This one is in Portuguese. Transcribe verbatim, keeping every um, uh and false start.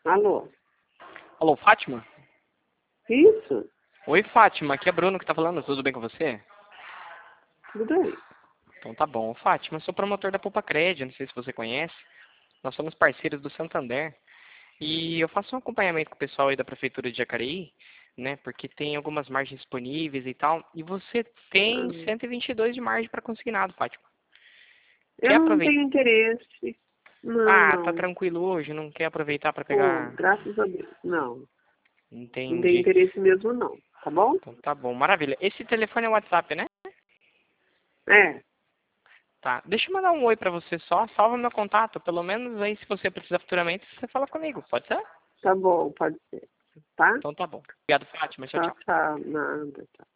Alô? Alô, Fátima? Isso? Oi, Fátima, aqui é Bruno que tá falando, tudo bem com você? Tudo bem. Então tá bom. Fátima, eu sou promotor da Poupa Crédito, não sei se você conhece. Nós somos parceiros do Santander. E eu faço um acompanhamento com o pessoal aí da Prefeitura de Jacareí, né? Porque tem algumas margens disponíveis e tal. E você tem Ah, cento e vinte e dois de margem para consignado, Fátima. eu Quer não aproveitar? tenho interesse. Não, Ah, tá não. tranquilo hoje, não quer aproveitar para Pô, pegar... graças a Deus. Não. Não tenho Entendi. interesse mesmo, não. Tá bom? Então tá bom, maravilha. Esse telefone é o WhatsApp, né? É. Tá. Deixa eu mandar um oi pra você só. Salva meu contato. Pelo menos aí, se você precisar futuramente, você fala comigo. Pode ser? Tá bom, pode ser. Tá? Então tá bom. Obrigado, Fátima. Tchau, Tchau, tchau. tchau. Nada. Tchau.